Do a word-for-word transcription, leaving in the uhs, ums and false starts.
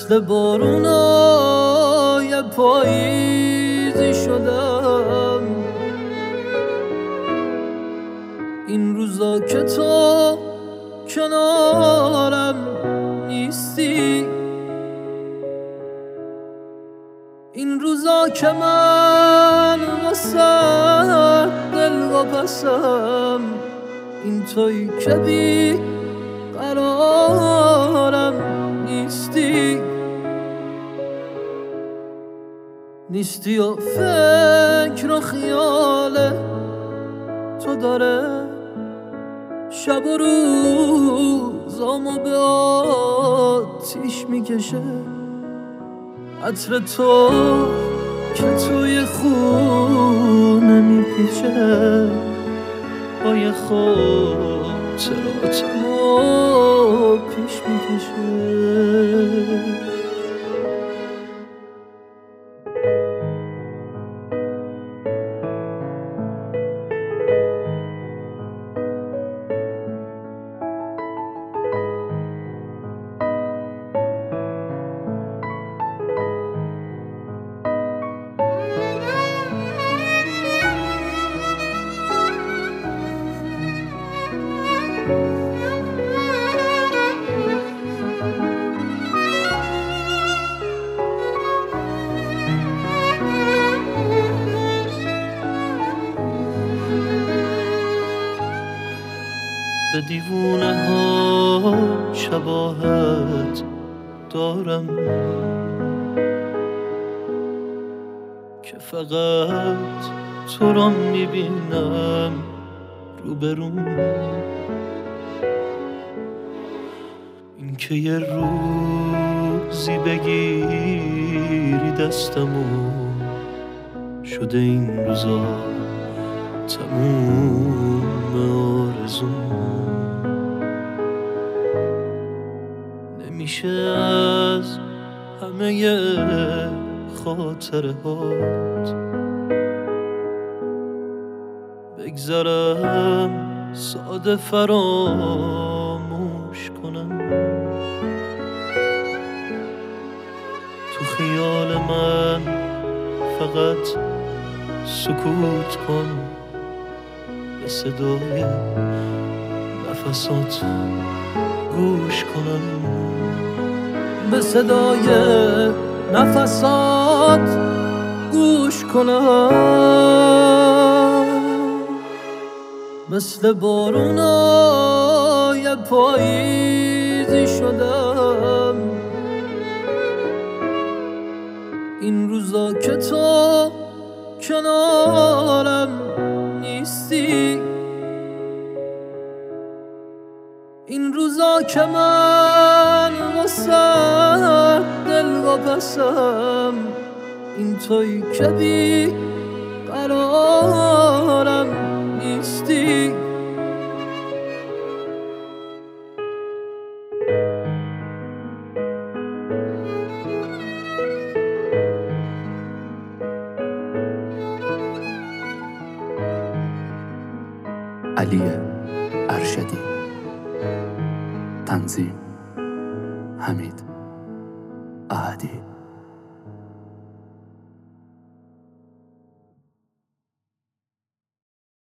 مثل بارونای پاییزی شدم این روزا که تو کنارم نیستی، این روزا که من واسه دل واپسم، این تویی که بی قرارم نیستی نیستی و فکر و خیال تو داره شب و روزامو به آتیش میکشه. عطر تو که توی خونه میپیچه، پای خاطراتمو پیش میکشه. به دیوونه ها شباهت دارم که فقط تو را میبینم روبروم. این که یه روزی بگیری دستمو، شده این روزا تموم آرزوم. نمیشه از همه خاطره هات بگذرم ساده فراموش کنم. تو خیال من فقط سکوت کن، به صدای نفسات گوش کنم، به صدای نفسات گوش کنم. مثل بارونای پاییزی شدم این روزا که تو کنارم نیستی، این روزا که من واسه دل واپسم، این تویی که بی قرارم نیستی. علی ارشدی. تنظیم حمید احدی.